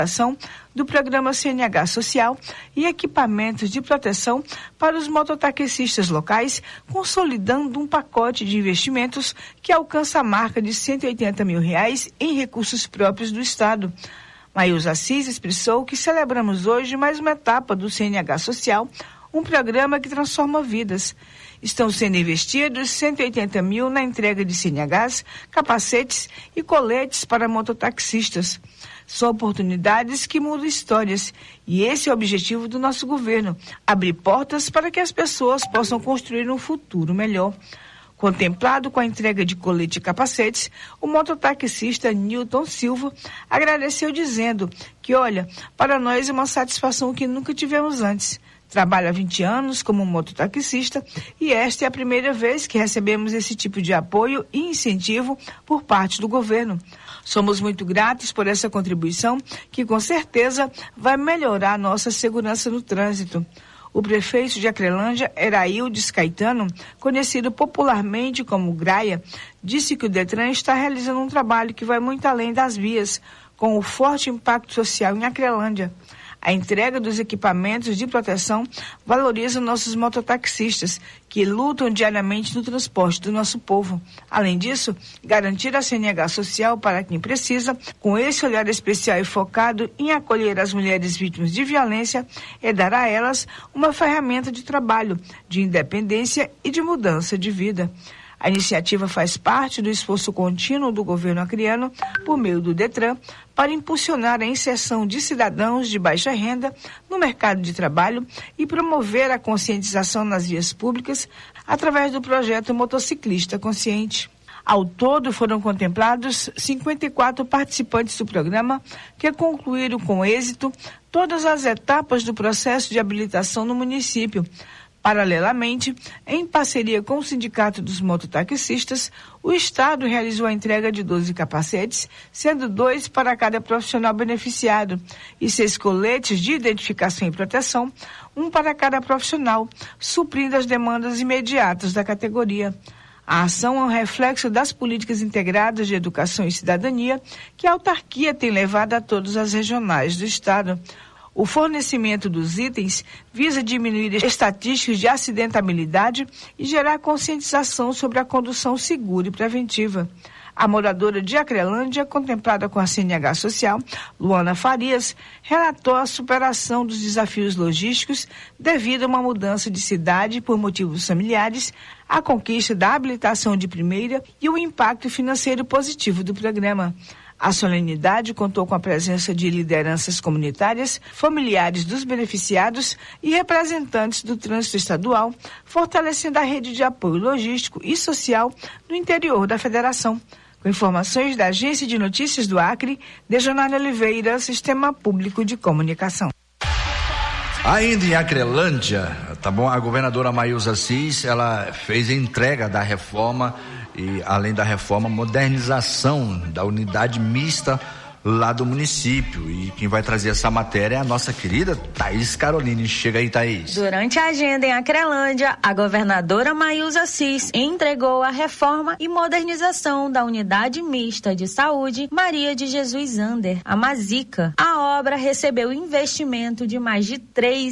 do programa CNH Social e equipamentos de proteção para os mototaxistas locais, consolidando um pacote de investimentos que alcança a marca de R$180 mil em recursos próprios do Estado. Maílza Assis expressou que celebramos hoje mais uma etapa do CNH Social, um programa que transforma vidas. Estão sendo investidos R$180 mil na entrega de CNHs, capacetes e coletes para mototaxistas. São oportunidades que mudam histórias e esse é o objetivo do nosso governo, abrir portas para que as pessoas possam construir um futuro melhor. Contemplado com a entrega de colete e capacetes, o mototaxista Nilton Silva agradeceu dizendo que, olha, para nós é uma satisfação que nunca tivemos antes. Trabalho há 20 anos como mototaxista e esta é a primeira vez que recebemos esse tipo de apoio e incentivo por parte do governo. Somos muito gratos por essa contribuição que com certeza vai melhorar a nossa segurança no trânsito. O prefeito de Acrelândia, Eraildes Caetano, conhecido popularmente como Graia, disse que o Detran está realizando um trabalho que vai muito além das vias, com o forte impacto social em Acrelândia. A entrega dos equipamentos de proteção valoriza nossos mototaxistas, que lutam diariamente no transporte do nosso povo. Além disso, garantir a CNH social para quem precisa, com esse olhar especial e focado em acolher as mulheres vítimas de violência, é dar a elas uma ferramenta de trabalho, de independência e de mudança de vida. A iniciativa faz parte do esforço contínuo do governo acreano, por meio do Detran, para impulsionar a inserção de cidadãos de baixa renda no mercado de trabalho e promover a conscientização nas vias públicas através do projeto Motociclista Consciente. Ao todo, foram contemplados 54 participantes do programa que concluíram com êxito todas as etapas do processo de habilitação no município. Paralelamente, em parceria com o Sindicato dos Mototaxistas, o Estado realizou a entrega de 12 capacetes, sendo 2 para cada profissional beneficiado e 6 coletes de identificação e proteção, 1 para cada profissional, suprindo as demandas imediatas da categoria. A ação é um reflexo das políticas integradas de educação e cidadania que a autarquia tem levado a todas as regionais do Estado. O fornecimento dos itens visa diminuir estatísticas de acidentabilidade e gerar conscientização sobre a condução segura e preventiva. A moradora de Acrelândia, contemplada com a CNH Social, Luana Farias, relatou a superação dos desafios logísticos devido a uma mudança de cidade por motivos familiares, a conquista da habilitação de primeira e o impacto financeiro positivo do programa. A solenidade contou com a presença de lideranças comunitárias, familiares dos beneficiados e representantes do trânsito estadual, fortalecendo a rede de apoio logístico e social no interior da federação. Com informações da Agência de Notícias do Acre, Dejanara Oliveira, Sistema Público de Comunicação. Ainda em Acrelândia, tá bom? A governadora Maílza Assis, ela fez a entrega da reforma e, além da reforma, modernização da unidade mista lá do município. E quem vai trazer essa matéria é a nossa querida Thaís Caroline. Chega aí, Thaís. Durante a agenda em Acrelândia, a governadora Maílza Assis entregou a reforma e modernização da unidade mista de saúde Maria de Jesus Ander, a Mazica. A obra recebeu investimento de mais de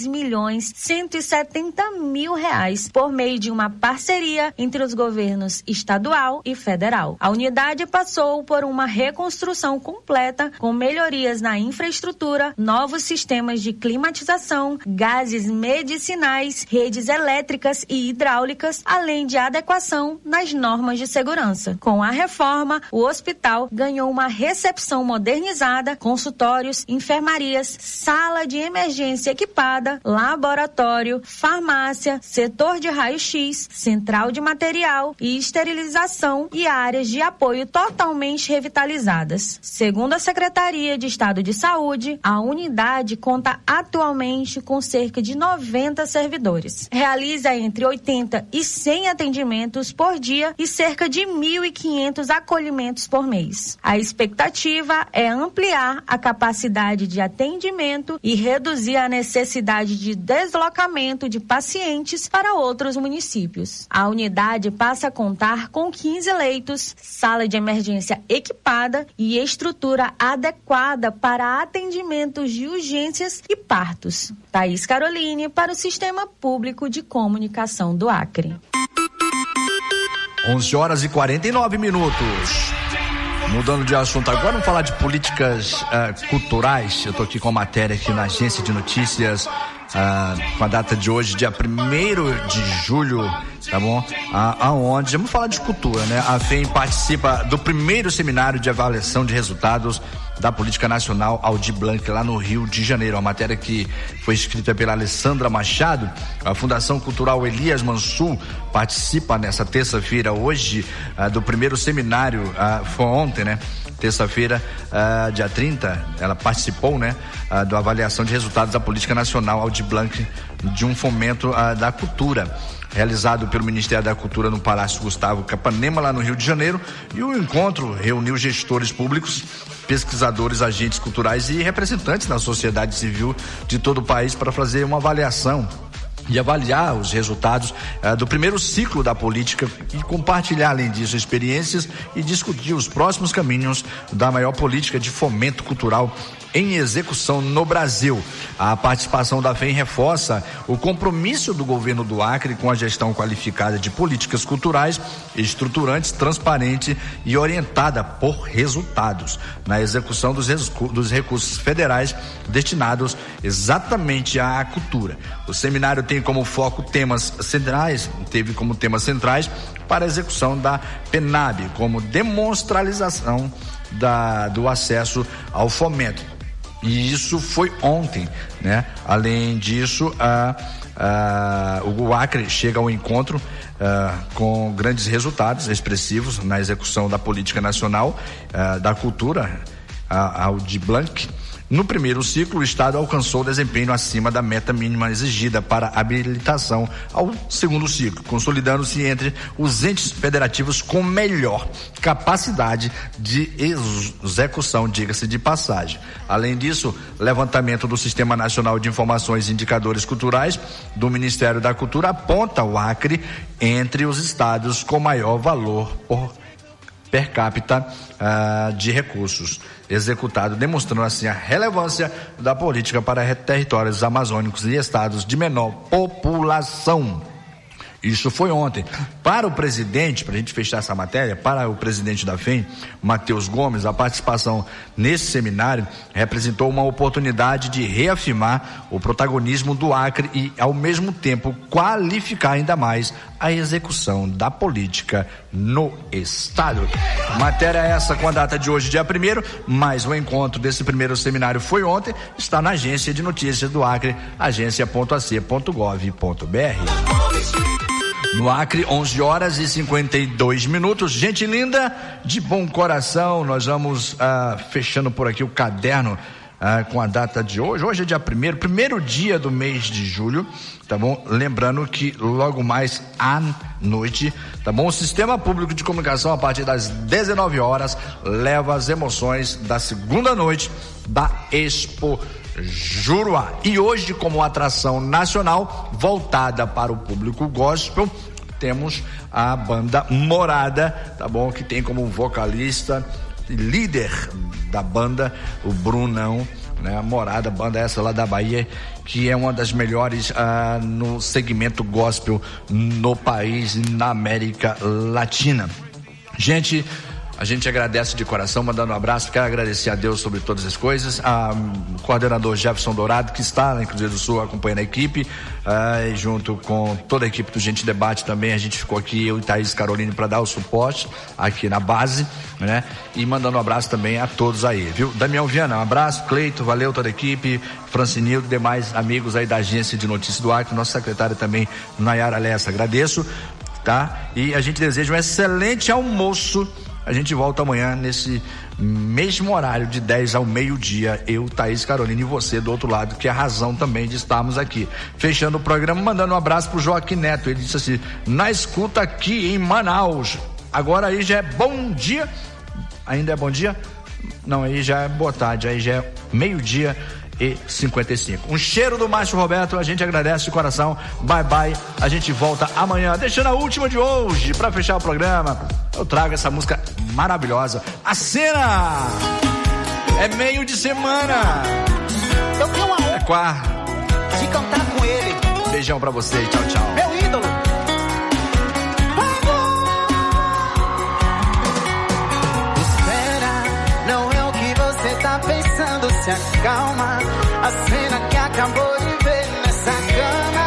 R$3.170.000 por meio de uma parceria entre os governos estadual e federal. A unidade passou por uma reconstrução completa com melhorias na infraestrutura, novos sistemas de climatização, gases medicinais, redes elétricas e hidráulicas, além de adequação nas normas de segurança. Com a reforma, o hospital ganhou uma recepção modernizada, consultórios, enfermarias, sala de emergência equipada, laboratório, farmácia, setor de raio-x, central de material e esterilização e áreas de apoio totalmente revitalizadas. Segundo a Secretaria de Estado de Saúde, a unidade conta atualmente com cerca de 90 servidores. Realiza entre 80 e 100 atendimentos por dia e cerca de 1.500 acolhimentos por mês. A expectativa é ampliar a capacidade de atendimento e reduzir a necessidade de deslocamento de pacientes para outros municípios. A unidade passa a contar com 15 leitos, sala de emergência equipada e estrutura adequada para atendimentos de urgências e partos. Thaís Caroline, para o Sistema Público de Comunicação do Acre. 11h49. Mudando de assunto agora, vamos falar de políticas culturais. Eu estou aqui com a matéria aqui na Agência de Notícias, com a data de hoje, dia 1º de julho, tá bom? Aonde, vamos falar de cultura, né? A FEM participa do primeiro seminário de avaliação de resultados da Política Nacional Aldir Blanc, lá no Rio de Janeiro. A matéria que foi escrita pela Alessandra Machado. A Fundação Cultural Elias Mansur participa nessa terça-feira, hoje, do primeiro seminário, foi ontem, né? Terça-feira, dia 30, ela participou, né? Da avaliação de resultados da Política Nacional Aldir Blanc, de um fomento da cultura, realizado pelo Ministério da Cultura no Palácio Gustavo Capanema, lá no Rio de Janeiro. E o encontro reuniu gestores públicos, pesquisadores, agentes culturais e representantes da sociedade civil de todo o país para fazer uma avaliação e avaliar os resultados do primeiro ciclo da política e compartilhar, além disso, experiências e discutir os próximos caminhos da maior política de fomento cultural em execução no Brasil. A participação da FEM reforça o compromisso do governo do Acre com a gestão qualificada de políticas culturais, estruturantes, transparente e orientada por resultados na execução dos recursos federais destinados exatamente à cultura. O seminário teve como temas centrais para a execução da PENAB, como demonstralização do acesso ao fomento. E isso foi ontem, né? Além disso, o Acre chega ao encontro com grandes resultados expressivos na execução da Política Nacional da Cultura, Aldir Blanc. No primeiro ciclo, o Estado alcançou desempenho acima da meta mínima exigida para habilitação ao segundo ciclo, consolidando-se entre os entes federativos com melhor capacidade de execução, diga-se de passagem. Além disso, levantamento do Sistema Nacional de Informações e Indicadores Culturais do Ministério da Cultura aponta o Acre entre os estados com maior valor per capita de recursos executado, demonstrando assim a relevância da política para territórios amazônicos e estados de menor população. Isso foi ontem. Para o presidente, para a gente fechar essa matéria, para o presidente da FEM, Matheus Gomes, a participação nesse seminário representou uma oportunidade de reafirmar o protagonismo do Acre e, ao mesmo tempo, qualificar ainda mais a execução da política no estado. Matéria essa com a data de hoje, dia 1º, mas o encontro desse primeiro seminário foi ontem, está na Agência de Notícias do Acre, agência.ac.gov.br. No Acre, 11h52. Gente linda, de bom coração, nós vamos fechando por aqui o caderno com a data de hoje. Hoje é dia 1º, primeiro dia do mês de julho, tá bom? Lembrando que logo mais à noite, tá bom? O Sistema Público de Comunicação, a partir das 19 horas, leva as emoções da segunda noite da Expo Juruá. E hoje, como atração nacional voltada para o público gospel, temos a banda Morada, tá bom? Que tem como vocalista e líder da banda o Brunão, né? Morada, banda essa lá da Bahia, que é uma das melhores no segmento gospel no país e na América Latina. Gente, a gente agradece de coração, mandando um abraço. Quero agradecer a Deus sobre todas as coisas. O coordenador Jefferson Dourado, que está lá em Cruzeiro do Sul acompanhando a equipe, junto com toda a equipe do Gente Debate também. A gente ficou aqui, eu e Thaís Caroline, para dar o suporte aqui na base, né? E mandando um abraço também a todos aí, viu? Damião Viana, um abraço. Cleito, valeu toda a equipe. Francinildo, demais amigos aí da Agência de Notícias do Acre, nosso secretário também, Nayara Lessa. Agradeço, tá? E a gente deseja um excelente almoço. A gente volta amanhã nesse mesmo horário de 10 ao meio-dia. Eu, Thaís Caroline, e você do outro lado, que é a razão também de estarmos aqui. Fechando o programa, mandando um abraço pro Joaquim Neto. Ele disse assim: na escuta aqui em Manaus. Agora aí já é bom dia. Ainda é bom dia? Não, aí já é boa tarde. Aí já é meio-dia e 55. Um cheiro do Márcio Roberto, a gente agradece de coração. Bye bye, a gente volta amanhã. Deixando a última de hoje para fechar o programa, eu trago essa música maravilhosa, A Cena. É meio de semana. Eu tenho uma honra de cantar com ele. Beijão pra você, tchau, tchau. Meu ídolo. Espera, não é o que você tá pensando. Se acalma, a cena que acabou de ver nessa cama.